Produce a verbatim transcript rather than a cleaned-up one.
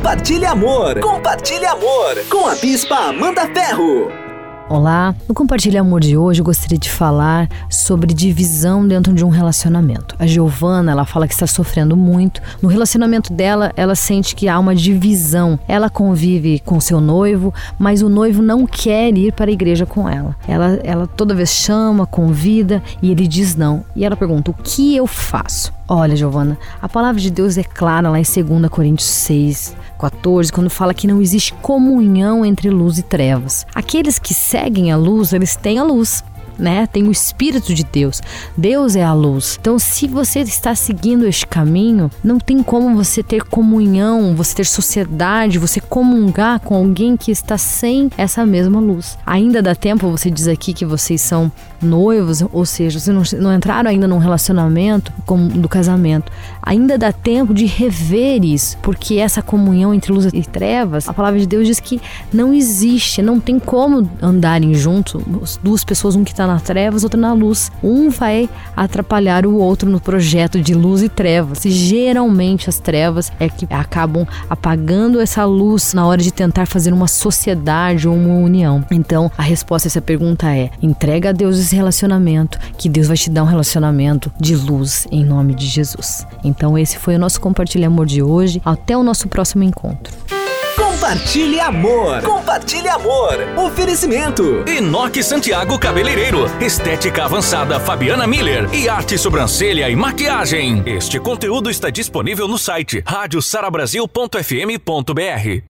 Compartilhe Amor. Compartilhe Amor. Com a Bispa Amanda Ferro. Olá, no Compartilha Amor de hoje eu gostaria de falar sobre divisão dentro de um relacionamento. A Giovana, ela fala que está sofrendo muito. No relacionamento dela, ela sente que há uma divisão. Ela convive com seu noivo, mas o noivo não quer ir para a igreja com ela. Ela, ela toda vez chama, convida e ele diz não. E ela pergunta, o que eu faço? Olha, Giovana, a palavra de Deus é clara lá em dois Coríntios seis, quatorze, quando fala que não existe comunhão entre luz e trevas. Aqueles que seguem a luz, eles têm a luz, né? Tem o Espírito de Deus. Deus é a luz. Então, se você está seguindo este caminho, não tem como você ter comunhão, você ter sociedade, você comungar com alguém que está sem essa mesma luz. Ainda dá tempo, você diz aqui que vocês são noivos, ou seja, vocês não, não entraram ainda num relacionamento como do casamento. Ainda dá tempo de rever isso, porque essa comunhão entre luz e trevas, a palavra de Deus diz que não existe, não tem como andarem juntos, duas pessoas, um que está na trevas, outro na luz. Um vai atrapalhar o outro no projeto de luz e trevas. E geralmente as trevas é que acabam apagando essa luz na hora de tentar fazer uma sociedade ou uma união. Então, a resposta a essa pergunta é: entrega a Deus esse relacionamento, que Deus vai te dar um relacionamento de luz em nome de Jesus. Então, esse foi o nosso Compartilha Amor de hoje. Até o nosso próximo encontro. Compartilhe Amor. Compartilhe Amor. Oferecimento. Inoque Santiago Cabeleireiro. Estética avançada Fabiana Miller. E arte, sobrancelha e maquiagem. Este conteúdo está disponível no site rádio sara brasil ponto f m ponto b r.